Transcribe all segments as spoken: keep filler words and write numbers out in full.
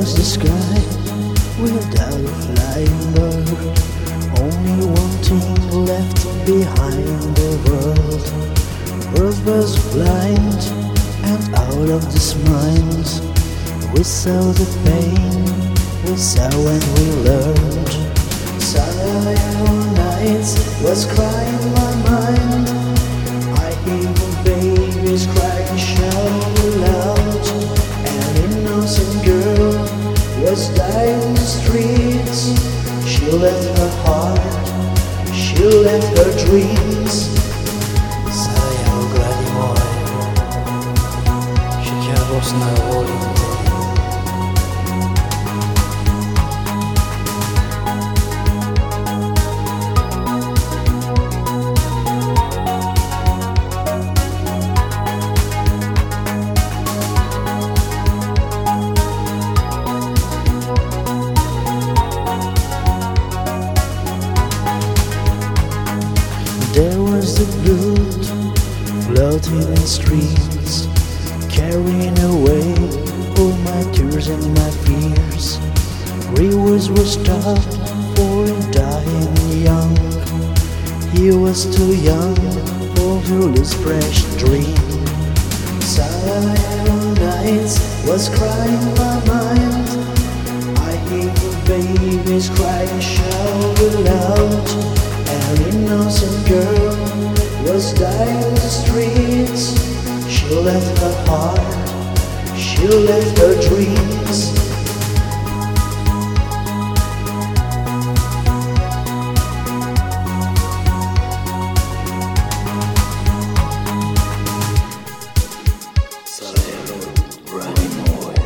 was the sky without a flying bird. Only one thing left behind the world. World was blind and out of this mind. We saw the pain, we saw and we learned. Sarajevo nights was crying my mind. I hear the babies crying, shouting loud. An innocent girl was dying in the streets. She left her heart, she left her dreams. Sarajevo gradi moje, že ťa Bosna volí. There was the blood floating in streams, carrying away all my tears and my fears. Rivers were stopped for dying young. He was too young for this fresh dream. Sarajevo nights was crying my mind. I hear the babies crying, shouting loud. An innocent girl was dying in the streets. She left her heart, she left her dreams. Sarajevo, gradi moje,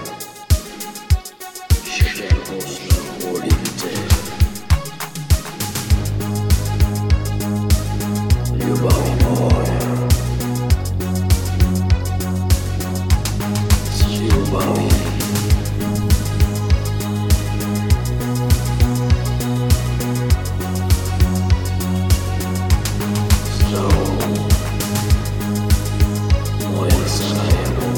že ťa Bosna volí. Ljubavi moja, s ljubavi. Zdravo, moja Sarajevo,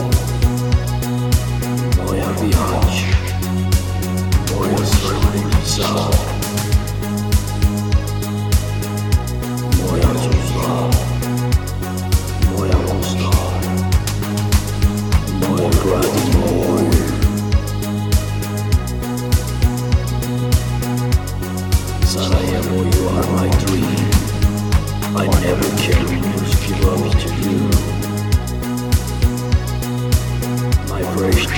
moja Bihać, moja Srebrenica. Moja Tuzla, moja Mostar, moj grad moj. Sarajevo, you are my dream. I never can lose, give up to you. My fresh